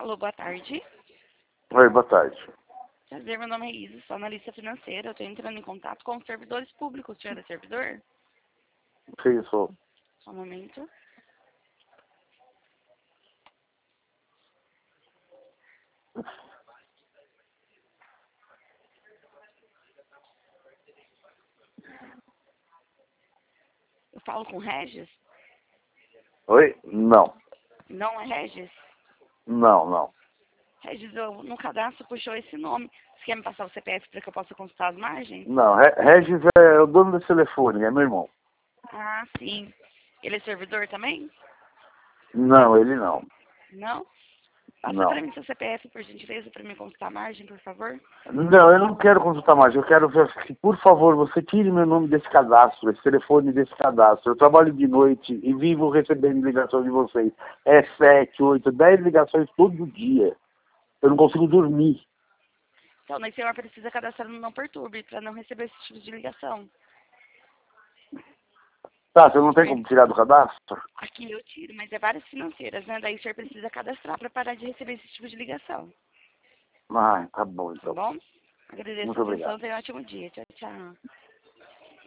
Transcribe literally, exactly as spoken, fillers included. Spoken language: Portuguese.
Alô, boa tarde. Oi, boa tarde. Prazer, meu nome é Isa, sou analista financeira. Eu estou entrando em contato com os servidores públicos. O senhor é servidor? Sim, sou. Só um momento. Eu falo com o Regis? Oi? Não. Não é Regis? Não, não. Regis, eu, no cadastro puxou esse nome. Você quer me passar o C P F para que eu possa consultar as margens? Não, Re- Regis é o dono desse telefone, é meu irmão. Ah, sim. Ele é servidor também? Não, ele não. Não? Passa para Não. mim seu C P F, por gentileza, para me consultar a margem, por favor. Não, eu não quero consultar mais. Eu quero ver que, por favor, você tire meu nome desse cadastro, esse telefone desse cadastro. Eu trabalho de noite e vivo recebendo ligações de vocês. É sete, oito, dez ligações todo dia. Eu não consigo dormir. Então, o senhor precisa cadastrar no Não Perturbe para não receber esse tipo de ligação. Tá, você não tem como tirar do cadastro? Aqui eu tiro, mas é várias financeiras, né? Daí o senhor precisa cadastrar para parar de receber esse tipo de ligação. Ah, tá bom Tá então. bom? Agradeço Muito a obrigado. atenção, tenha um ótimo dia. Tchau, tchau.